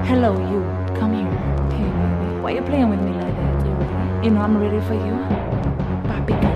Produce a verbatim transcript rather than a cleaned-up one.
Hello, you. Come here. Okay, baby. Why are you playing with me like that? You ready? You know I'm ready for you. Papi,